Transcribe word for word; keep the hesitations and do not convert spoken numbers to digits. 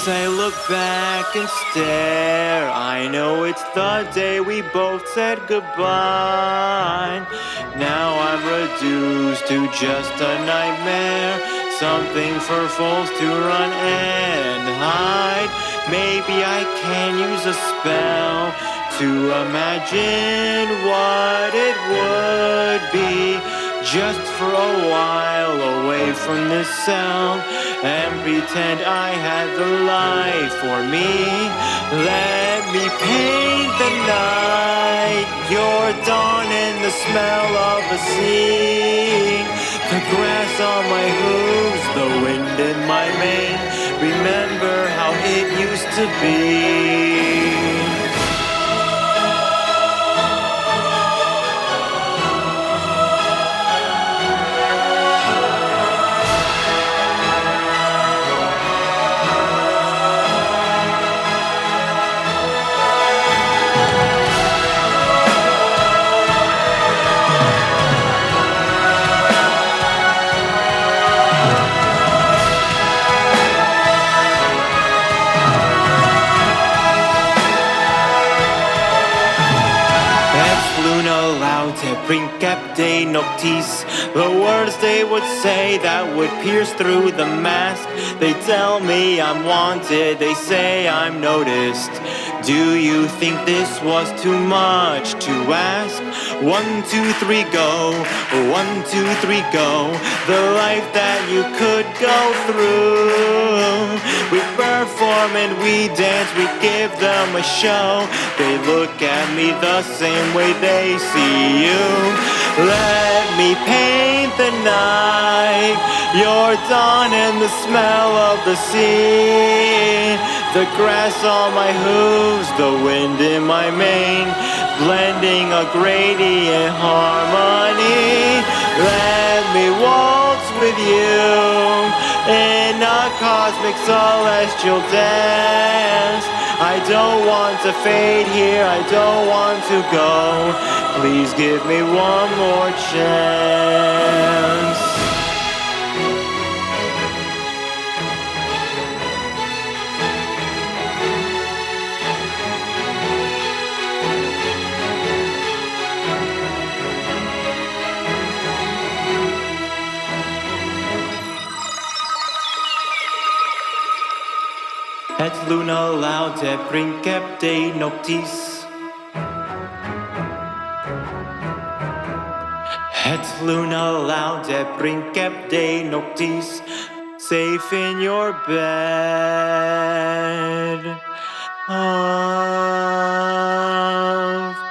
As I look back and stare, I know it's the day we both said goodbye. Now I'm reduced to just a nightmare, something for fools to run and hide. Maybe I can use a spell to imagine what it would be, just for a while away from this cell, and pretend I had the life for me. Let me paint the night, your dawn and the smell of the sea, the grass on my hooves, the wind in my mane. Remember how it used to be. Luna laute principte noctis, the words they would say that would pierce through the mask. They tell me I'm wanted, they say I'm noticed. Do you think this was too much to ask? One, two, three, go. One, two, three, go. The life that you could go through. We perform and we dance, we give them a show. They look at me the same way they see you. Let me paint the night, your dawn and the smell of the sea, the grass on my hooves, the wind in my mane, blending a gradient harmony. Let me waltz with you in a cosmic celestial dance. I don't want to fade here, I don't want to go. Please give me one more chance. Et luna laude principte noctis. Et luna laude principte noctis. Safe in your bed of